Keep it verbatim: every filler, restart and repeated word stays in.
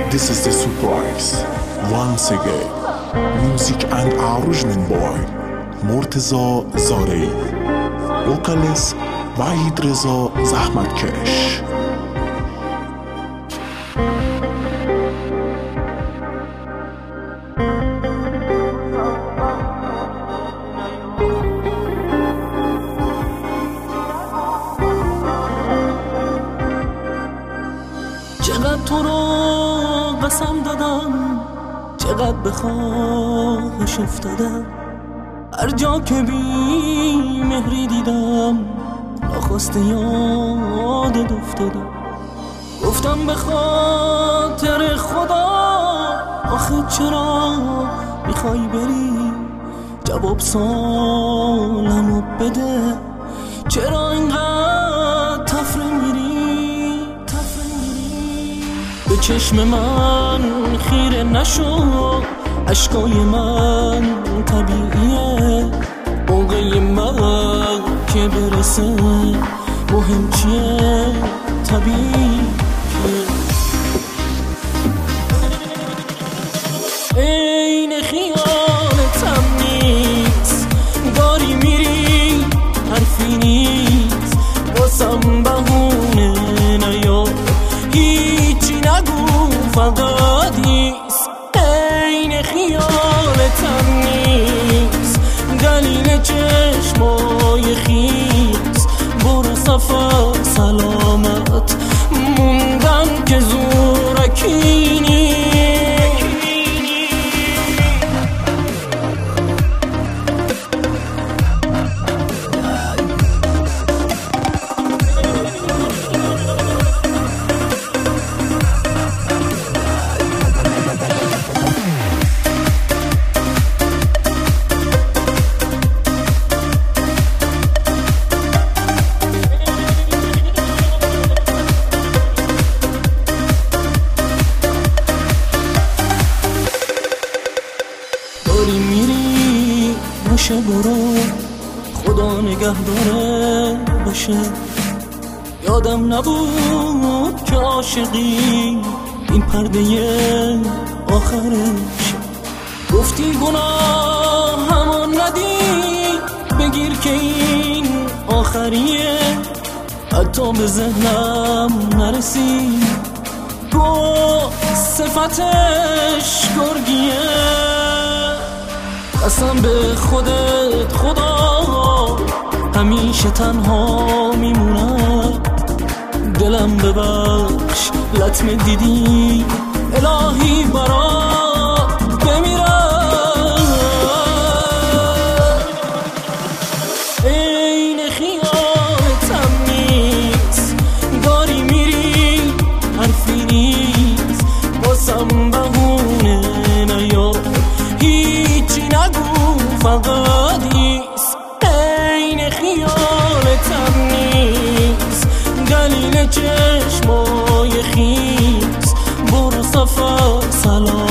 This is the surprise. Once again, music and arrangement by مرتضی زارعی. Vocalist وحید رضا زحمتکش. چقدر تو رو قسم دادم، چقدر به خواهش افتادم، هر جا که بی مهری دیدم ناخواسته یادت افتادم. گفتم به خاطر خدا آخه چرا میخوای بری؟ جواب سالمو بده، چرا اینقدر تفره میری؟ به چشم من خیره نشو، اشکای من طبیعیه، موقع من که برسه مهم چیه؟ طبیعیه. این خیالتم نیست، داری میری حرفی نیست، واسم بهونه نیار، هیچی نگو فقط نیست. این خیالتم نیست، دلیل چشمای خیز، برو سفر سلامت، موندم که زورکی نیست. داری میری باشه برو، خدا نگهداره باشه. یادم نبود که عاشقی این پرده آخرش. گفتی گناه همون ندی، بگیر که این آخریه، حتی به ذهنم نرسید گفت صفتش گرگیه. قسم به خودت خدا همیشه تنها میمونم، دلم ببخش لطمه دیدی الهی برات بمیرم. این خیالتم نیست، داری میری حرفی نیست، واسم بهونه نیار، هیچی نگو فقط نیست. این خیالتم نیست، دلیل چشمای خیز، برو سفر سلام.